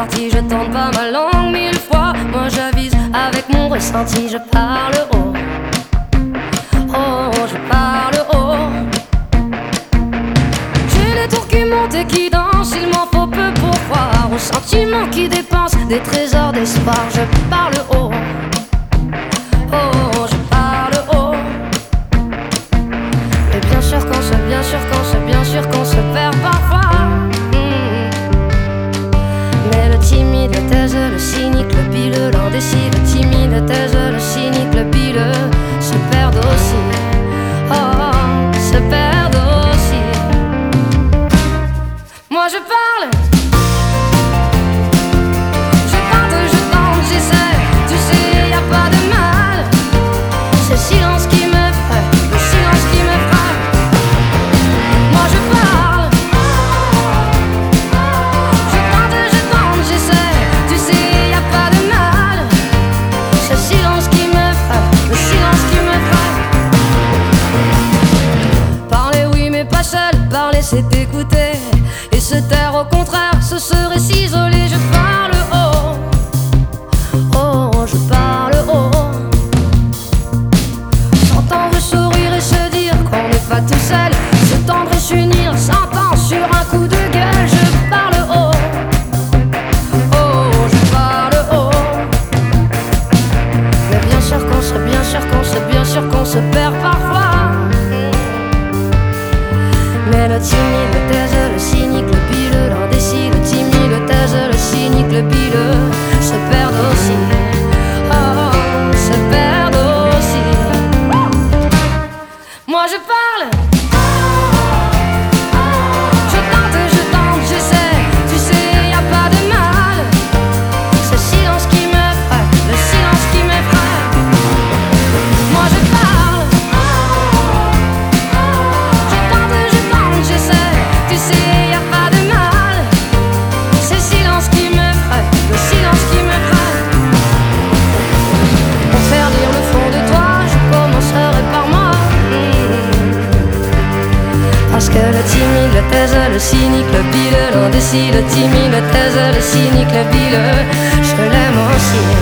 partie, je tourne pas ma langue 1000 fois. Moi j'avise avec mon ressenti, je parle haut. Oh, je parle haut. J'ai les tours qui montent et qui dansent, il m'en faut peu pour croire aux sentiments qui dépensent des trésors d'espoir. Je parle haut. Oh, je parle haut. Et bien sûr qu'on se, bien sûr qu'on se, bien sûr qu'on se perd parfois. Mais le timide, le taise, le cynique, le pileux, l'indécis, le timide, le taise, le cynique, le pileux se perdent aussi. Oh, se perdent aussi. Moi je parle. Je tente, je tente, j'essaie. Tu sais, y a pas de mal. C'est le silence qui me frappe, le silence qui me frappe. Moi je parle. Je tente, j'essaie. Tu sais, y a pas de mal. C'est le silence qui me frappe, le silence qui me frappe. Parler oui mais pas seul, parler c'est écouter. Et se taire au contraire, ce serait s'isoler. Je parle haut. Oh, je parle haut. S'entendre sourire et se dire qu'on n'est pas tout seul. Se tendre et s'unir, s'entendre sur un coup de gueule. Je parle haut. Oh, je parle haut. Mais bien sûr qu'on se, bien sûr qu'on se, bien sûr qu'on se perd parfois. Mais le timide, le taise, le cynique, le pileux, l'indécis, le timide, le taise, le cynique, le pileux se perdent aussi. Oh, se perdent aussi. Moi je parle. Je tente, j'essaie. Tu sais, y a pas de mal. C'est le silence qui me frappe, le silence qui me frappe. Moi je parle. Je tente, j'essaie. Tu sais, y a pas de mal. C'est le silence qui me frappe, le silence qui me frappe. Pour faire lire le fond de toi, je commencerai par moi. Parce que le timide, le taise, le cynique, le pileux, l'indécis, le timide, le taise, le cynique, le pileux, je l'aime aussi.